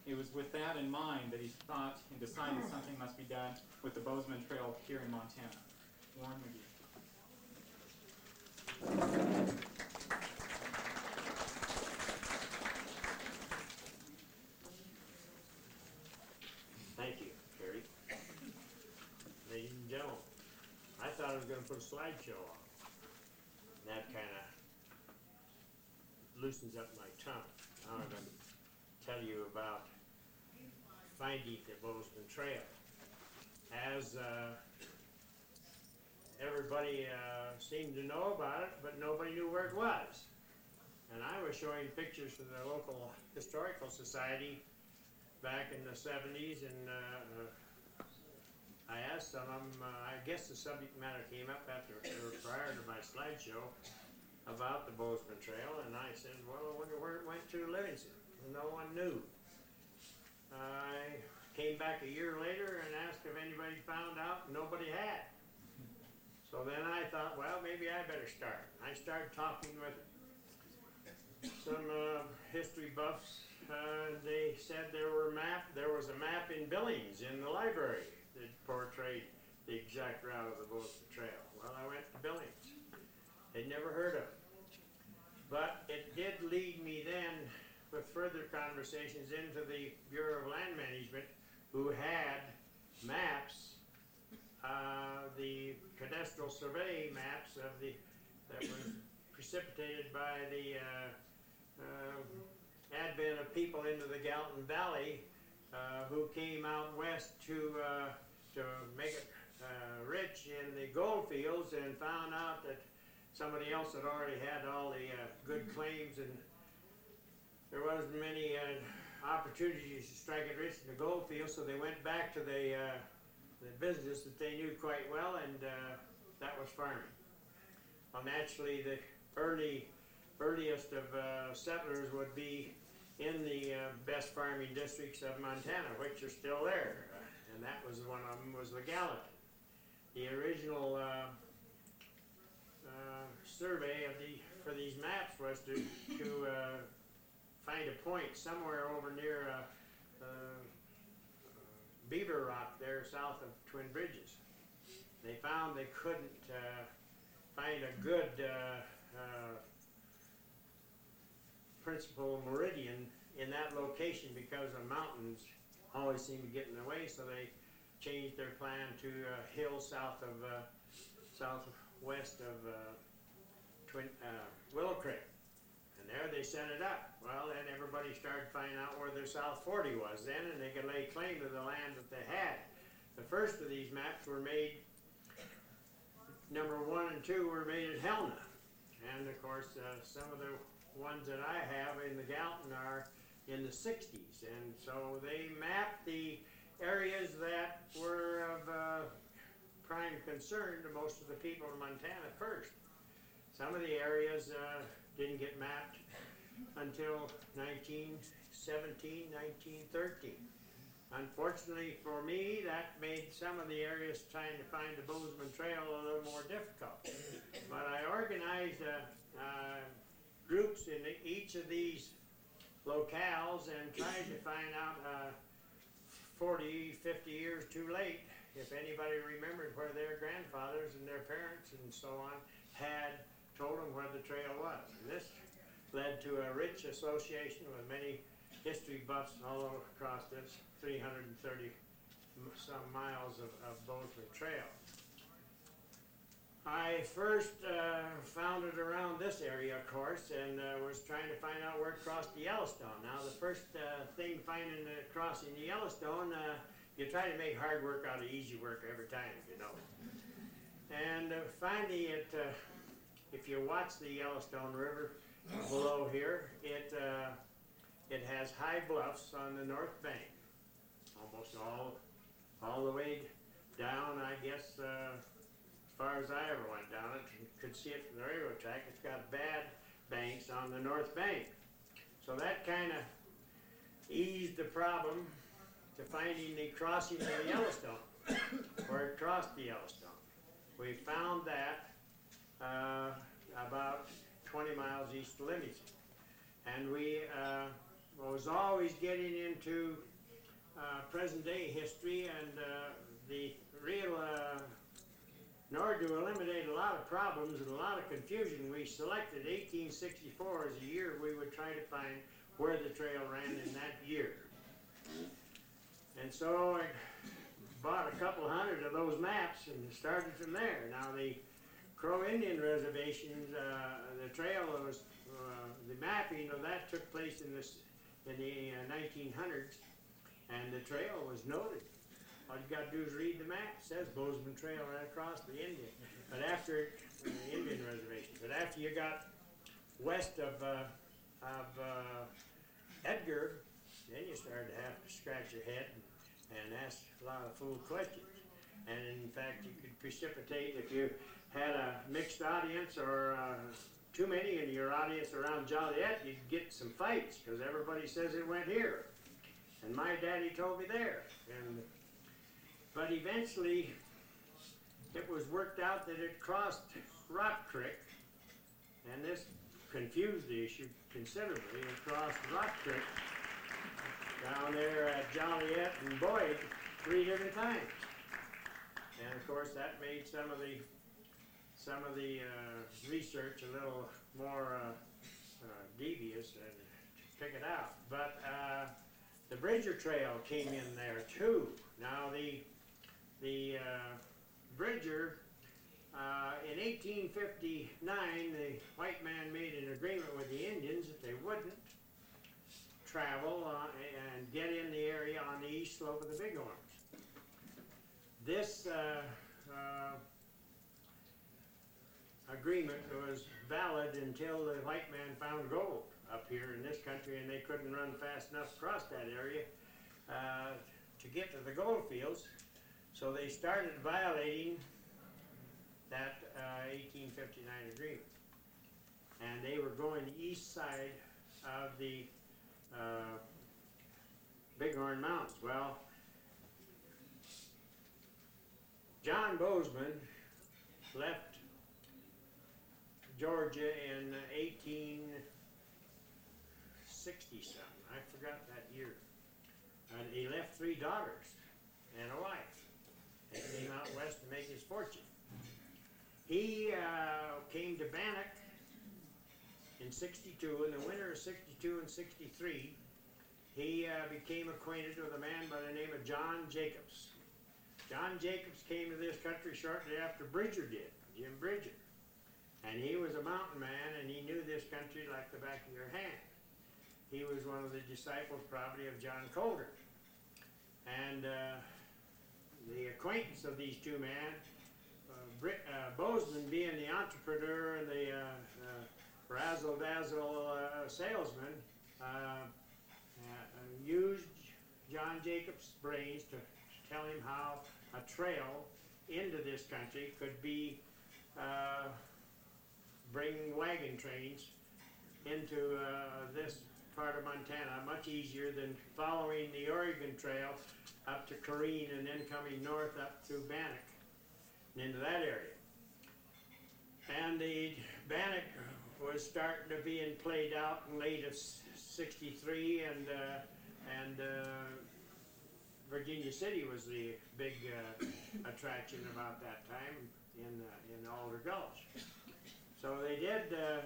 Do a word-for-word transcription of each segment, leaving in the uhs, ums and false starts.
it was with that in mind that he thought and decided something must be done with the Bozeman Trail here in Montana. Warren McGee. Thank you, Terry. Ladies and gentlemen, I thought I was going to put a slideshow on. That kind of loosens up my tongue. Now I'm going to tell you about finding the Bozeman Trail. As uh, everybody uh, seemed to know about it, but nobody knew where it was. And I was showing pictures to the local historical society back in the seventies, and uh, I asked some of them, uh, I guess the subject matter came up after or prior to my slideshow about the Bozeman Trail, and I said, well, I wonder where it went to Livingston. And no one knew. I came back a year later and asked if anybody found out, and nobody had. So then I thought, well, maybe I better start. I started talking with some uh, history buffs. Uh, they said there were map. There was a map in Billings in the library that portrayed the exact route of the Bozeman Trail. Well, I went to Billings. They'd never heard of it, but it did lead me then, with further conversations, into the Bureau of Land Management, who had maps, uh, the cadastral survey maps of the that was precipitated by the uh, uh, advent of people into the Gallatin Valley uh, who came out west to uh, to make it uh, rich in the gold fields, and found out that somebody else had already had all the uh, good claims, and there wasn't many uh, opportunities to strike it rich in the gold fields, so they went back to the, uh, the business that they knew quite well, and uh, that was farming. Well, naturally, the early earliest of uh, settlers would be in the uh, best farming districts of Montana, which are still there, uh, and that was one of them was the Gallatin. The original uh, uh, survey of the for these maps was to to uh, find a point somewhere over near uh, uh, Beaver Rock there south of Twin Bridges. They found they couldn't uh, find a good uh, uh, principal meridian in that location because the mountains always seemed to get in the way, so they changed their plan to a hill south of uh, southwest of uh, Twin, uh, Willow Creek, and there they set it up. Well, then everybody started finding out where their South forty was then, and they could lay claim to the land that they had. The first of these maps were made, number one and two were made at Helena, and of course uh, some of the ones that I have in the Gallatin are in the sixties, and so they mapped the areas that were of uh, prime concern to most of the people in Montana first. Some of the areas uh, didn't get mapped until nineteen seventeen, nineteen thirteen. Unfortunately for me, that made some of the areas trying to find the Bozeman Trail a little more difficult. But I organized uh, uh, groups in each of these locales and tried to find out uh, forty, fifty years too late if anybody remembered where their grandfathers and their parents and so on had told them where the trail was. And this led to a rich association with many history buffs all across this three hundred thirty some miles of, of Bozeman Trail. I first uh, found it around this area, of course, and uh, was trying to find out where it crossed the Yellowstone. Now, the first uh, thing finding uh, crossing the Yellowstone, uh, you try to make hard work out of easy work every time, you know. And uh, finally, it, uh, if you watch the Yellowstone River below here, it uh, it has high bluffs on the north bank, almost all all the way down, I guess. Uh, As far as I ever went down it, and could see it from the railroad track, it's got bad banks on the north bank. So that kind of eased the problem to finding the crossing of the Yellowstone, where it crossed the Yellowstone. We found that uh, about twenty miles east of Livingston. And we uh, was always getting into uh, present day history, and uh, the real, uh, in order to eliminate a lot of problems and a lot of confusion, we selected eighteen sixty-four as a year we would try to find where the trail ran in that year. And so I bought a couple hundred of those maps and started from there. Now the Crow Indian reservations, uh, the trail was, uh, the mapping of that took place in, this, in the uh, nineteen hundreds, and the trail was noted. All you got to do is read the map. It says Bozeman Trail right across the Indian. But after uh, the Indian reservation, but after you got west of uh, of uh, Edgar, then you started to have to scratch your head and, and ask a lot of fool questions. And in fact, you could precipitate if you had a mixed audience or uh, too many in your audience around Joliet, you'd get some fights because everybody says it went here. And my daddy told me there. And but eventually, it was worked out that it crossed Rock Creek, and this confused the issue considerably. It crossed Rock Creek down there at Joliet and Boyd three different times. And of course, that made some of the some of the uh, research a little more uh, uh, devious and to pick it out. But uh, the Bridger Trail came in there too. Now the The uh, Bridger, uh, in eighteen fifty-nine, the white man made an agreement with the Indians that they wouldn't travel uh, and get in the area on the east slope of the Bighorns. This uh, uh, agreement was valid until the white man found gold up here in this country, and they couldn't run fast enough across that area uh, to get to the gold fields. So they started violating that uh, eighteen fifty-nine agreement. And they were going the east side of the uh, Bighorn Mountains. Well, John Bozeman left Georgia in eighteen sixty something. I forgot that year. And he left three daughters and a wife. He came out west to make his fortune. He uh, came to Bannock in sixty-two, in the winter of sixty-two and sixty-three. He uh, became acquainted with a man by the name of John Jacobs. John Jacobs came to this country shortly after Bridger did, Jim Bridger. And he was a mountain man, and he knew this country like the back of your hand. He was one of the disciples probably of John Colder. And uh, the acquaintance of these two men, uh, Brit, uh, Bozeman being the entrepreneur and the uh, uh, razzle-dazzle uh, salesman, uh, uh, used John Jacobs' brains to tell him how a trail into this country could be uh, bringing wagon trains into uh, this part of Montana much easier than following the Oregon Trail up to Corrine and then coming north up through Bannock and into that area. And the Bannock was starting to be played out in late of sixty-three, and uh, and uh, Virginia City was the big uh, attraction about that time in uh, in Alder Gulch. So they did uh,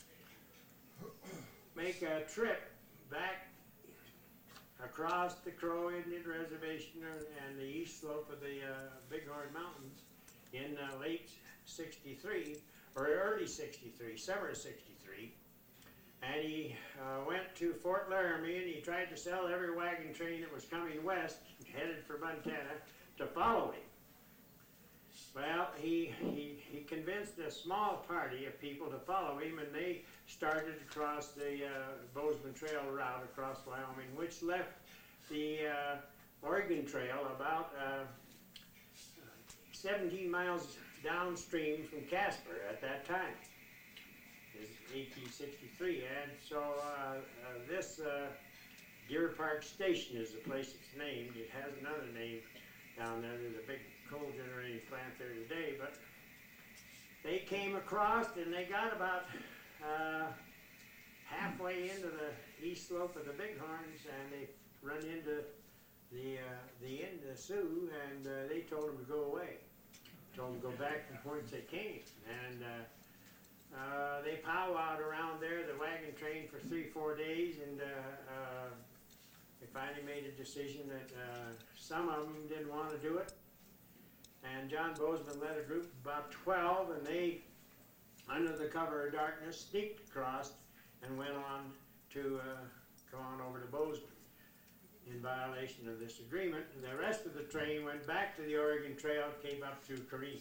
make a trip back across the Crow Indian Reservation and the east slope of the uh, Bighorn Mountains in uh, late sixty-three, or early sixty-three, summer of sixty-three. And he uh, went to Fort Laramie, and he tried to sell every wagon train that was coming west, headed for Montana, to follow him. Well, he, he, he convinced a small party of people to follow him, and they started across the uh, Bozeman Trail route across Wyoming, which left the uh, Oregon Trail about uh, seventeen miles downstream from Casper at that time. It's eighteen sixty-three, and so uh, uh, this uh, Deer Park Station is the place it's named. It has another name down there. There's a big coal generating plant there today, but they came across and they got about uh, halfway into the east slope of the Bighorns, and they run into the uh, the end of the Sioux, and uh, they told them to go away. Told them to go back from whence they came, and uh, uh, they powwowed around there, the wagon train, for three, four days, and uh, uh, they finally made a decision that uh, some of them didn't want to do it, and John Bozeman led a group of about twelve, and they, under the cover of darkness, sneaked across and went on to uh, come on over to Bozeman in violation of this agreement. And the rest of the train went back to the Oregon Trail, came up through Kareem.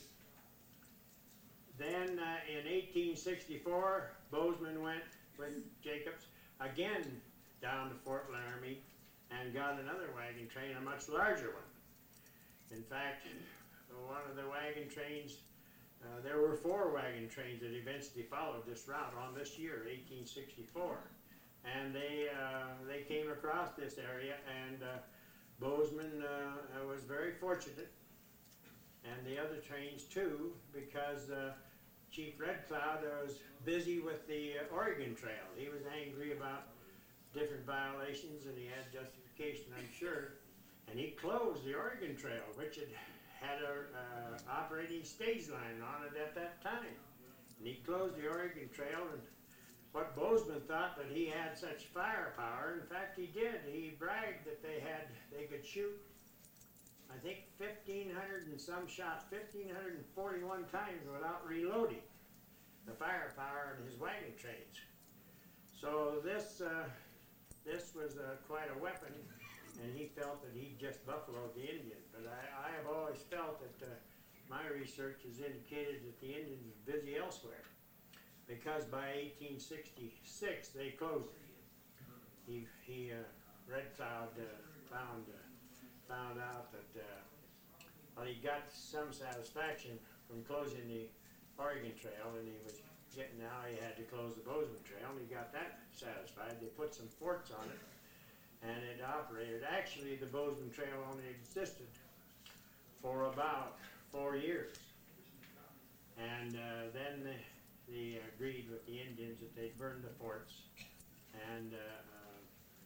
Then uh, in eighteen sixty-four, Bozeman went with Jacobs again down to Fort Laramie and got another wagon train, a much larger one. In fact, one of the wagon trains, uh, there were four wagon trains that eventually followed this route on this year, eighteen sixty-four. And they uh, they came across this area, and uh, Bozeman uh, was very fortunate, and the other trains too, because uh, Chief Red Cloud was busy with the uh, Oregon Trail. He was angry about different violations, and he had justification, I'm sure. And he closed the Oregon Trail, which had had a uh, operating stage line on it at that time. And he closed the Oregon Trail, and what Bozeman thought that he had such firepower, in fact he did. He bragged that they had, they could shoot, I think fifteen hundred and some shots, fifteen forty-one times without reloading the firepower in his wagon trains. So this, uh, this was uh, quite a weapon, and he felt that he just buffaloed the Indians. But I, I have always felt that uh, my research has indicated that the Indians were busy elsewhere, because by eighteen sixty-six they closed it. He, he uh, Red Cloud uh, found uh, found out that uh, well, he got some satisfaction from closing the Oregon Trail, and he was getting, now he had to close the Bozeman Trail, and he got that satisfied. They put some forts on it, and it operated. Actually, the Bozeman Trail only existed for about four years, and uh, then the They agreed with the Indians that they'd burn the forts, and uh, uh,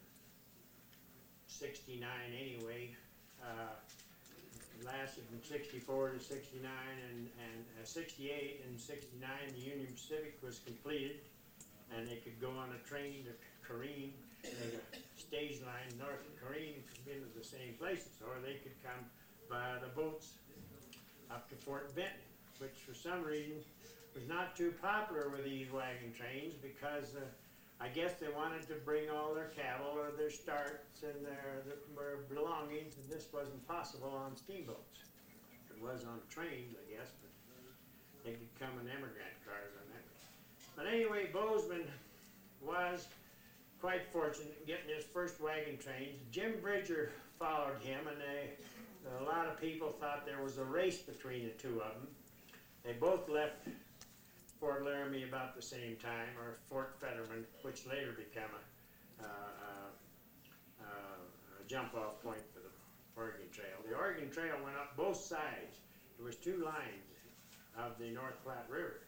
sixty-nine anyway, uh, lasted from sixty-four to sixty-nine, and, and uh, sixty-eight and sixty-nine the Union Pacific was completed, and they could go on a train to Kareem, and a stage line north of Kareem could be into the same places, or they could come by the boats up to Fort Benton, which for some reason was not too popular with these wagon trains, because uh, I guess they wanted to bring all their cattle or their starts and their, their belongings, and this wasn't possible on steamboats. It was on trains, I guess, but they could come in emigrant cars on that. But anyway, Bozeman was quite fortunate in getting his first wagon trains. Jim Bridger followed him, and they, a lot of people thought there was a race between the two of them. They both left Fort Laramie about the same time, or Fort Fetterman, which later became a, uh, uh, uh, a jump-off point for the Oregon Trail. The Oregon Trail went up both sides. There was two lines of the North Platte River.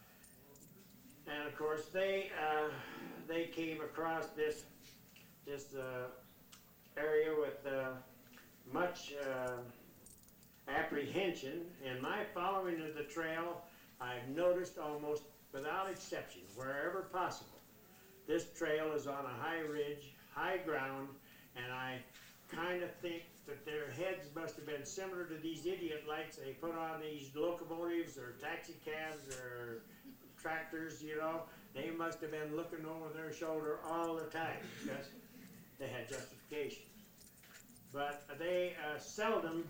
And of course, they uh, they came across this this uh, area with uh, much uh, apprehension. In my following of the trail, I've noticed almost without exception, wherever possible, this trail is on a high ridge, high ground, and I kind of think that their heads must have been similar to these idiot lights they put on these locomotives or taxi cabs or tractors, you know. They must have been looking over their shoulder all the time, because they had justification. But they uh, seldom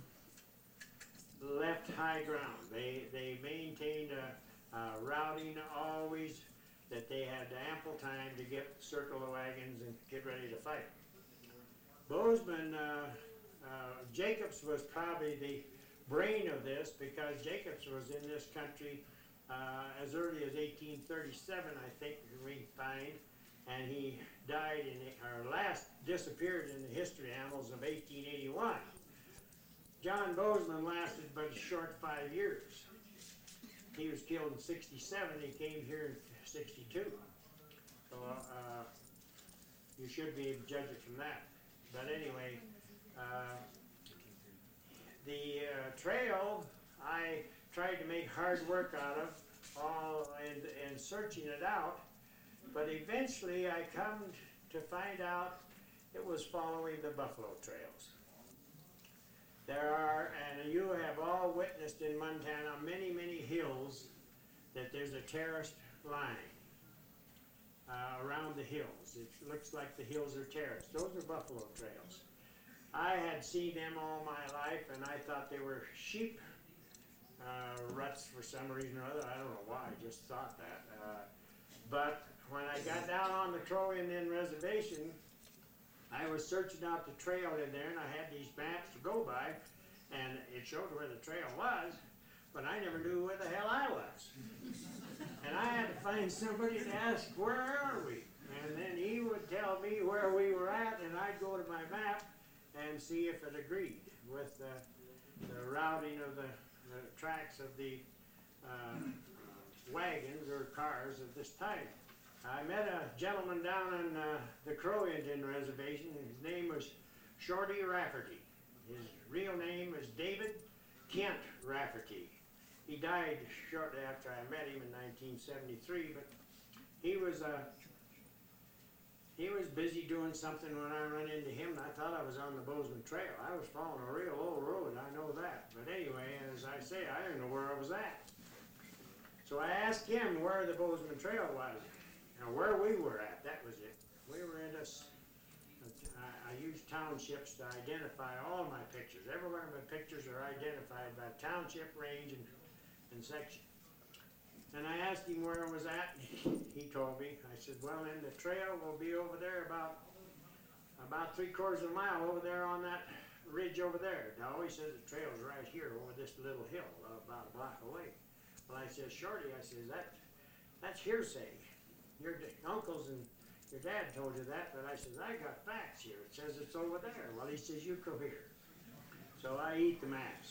left high ground. They, they maintained a, a routing always, that they had ample time to get circle the wagons and get ready to fight. Bozeman, uh, uh, Jacobs was probably the brain of this, because Jacobs was in this country uh, as early as eighteen thirty-seven, I think we find, and he died in, or last disappeared in the history annals of eighteen eighty-one. John Bozeman lasted but a short five years. He was killed in sixty-seven, he came here in sixty-two. So, uh, you should be able to judge it from that. But anyway, uh, the uh, trail, I tried to make hard work out of, all and, and searching it out, but eventually I come to find out it was following the buffalo trails. There are, and you have all witnessed in Montana, many, many hills that there's a terraced line uh, around the hills. It looks like the hills are terraced. Those are buffalo trails. I had seen them all my life, and I thought they were sheep uh, ruts for some reason or other. I don't know why, I just thought that. Uh, but when I got down on the Crow Indian Reservation, I was searching out the trail in there, and I had these maps to go by, and it showed where the trail was, but I never knew where the hell I was. And I had to find somebody to ask, where are we? And then he would tell me where we were at, and I'd go to my map and see if it agreed with the, the routing of the, the tracks of the uh, wagons or cars of this type. I met a gentleman down on uh, the Crow Indian Reservation. His name was Shorty Rafferty. His real name is David Kent Rafferty. He died shortly after I met him in nineteen seventy-three, but he was uh, he was busy doing something when I run into him, and I thought I was on the Bozeman Trail. I was following a real old road, I know that. But anyway, as I say, I didn't know where I was at. So I asked him where the Bozeman Trail was. Now, where we were at, that was it. We were in this, I, I used townships to identify all my pictures. Every one of my pictures are identified by township, range, and, and section. And I asked him where it was at, and he told me. I said, well, then the trail will be over there about, about three quarters of a mile over there on that ridge over there. Now, he says the trail's right here over this little hill, uh, about a block away. Well, I said, Shorty, I said, that, that's hearsay. Your uncles and your dad told you that, but I said, I got facts here. It says it's over there. Well, he says, you come here. So I eat the maps.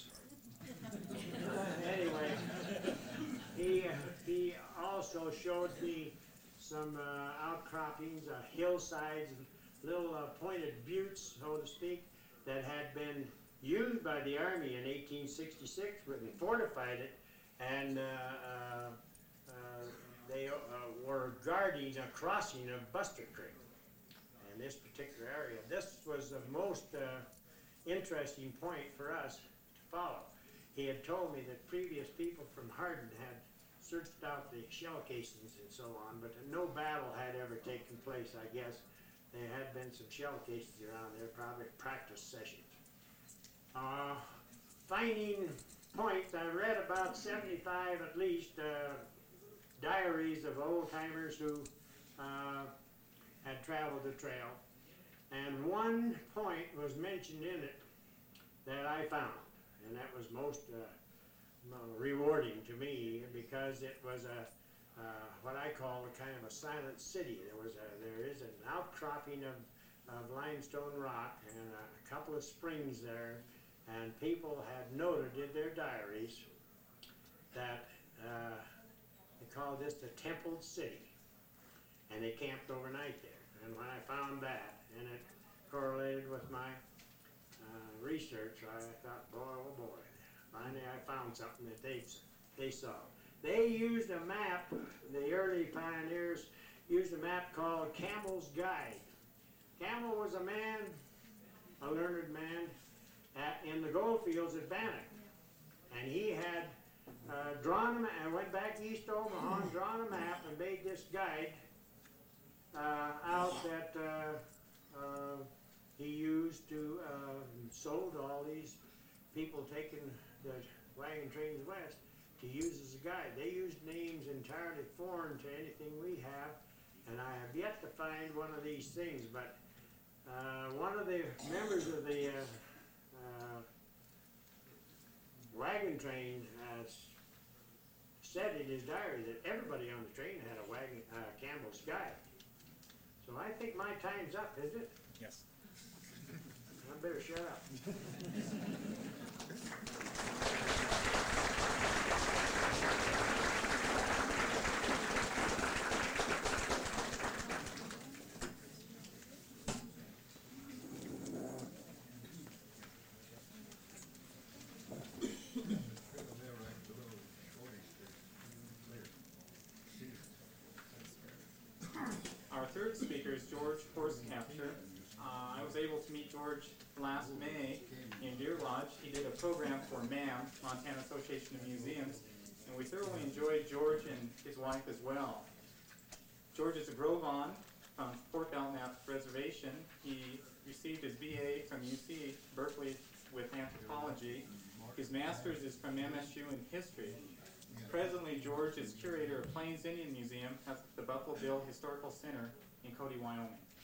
Anyway, he, uh, he also showed me some uh, outcroppings, uh, hillsides, little uh, pointed buttes, so to speak, that had been used by the Army in eighteen sixty-six, when they fortified it, and uh, uh, uh, they uh, were guarding a crossing of Buster Creek in this particular area. This was the most uh, interesting point for us to follow. He had told me that previous people from Hardin had searched out the shell casings and so on, but no battle had ever taken place, I guess. There had been some shell casings around there, probably practice sessions. Uh, finding points, I read about seventy-five at least uh, diaries of old-timers who uh, had traveled the trail, and one point was mentioned in it that I found, and that was most uh, rewarding to me, because it was a uh, what I call a kind of a silent city. There was a, there is an outcropping of, of limestone rock and a, a couple of springs there, and people had noted in their diaries that uh, they called this the Templed City, and they camped overnight there. And when I found that, and it correlated with my uh, research, I thought, boy, oh boy, finally I found something that they, they saw. They used a map, the early pioneers used a map called Campbell's Guide. Campbell was a man, a learned man, at, in the gold fields at Bannock. And he had uh, drawn a, and went back east to Omaha and drawn a map and made this guide uh, out that uh, uh, he used to uh, sold all these people taking the wagon trains west to use as a guide. They used names entirely foreign to anything we have, and I have yet to find one of these things, but uh, one of the members of the uh, uh, wagon train uh, said in his diary that everybody on the train had a wagon, uh, Campbell's Guide. So I think my time's up, is it? Yes. I better shut up. third speaker is George Horsecapture. Uh, I was able to meet George last May in Deer Lodge. He did a program for MAM, Montana Association of Museums, and we thoroughly enjoyed George and his wife as well. George is a Gros-Ventre from Fort Belknap Reservation. He received his B A from U C Berkeley with anthropology. His master's is from M S U in history. Presently, George is curator of Plains Indian Museum at the Buffalo Bill Historical Center in Cody, Wyoming.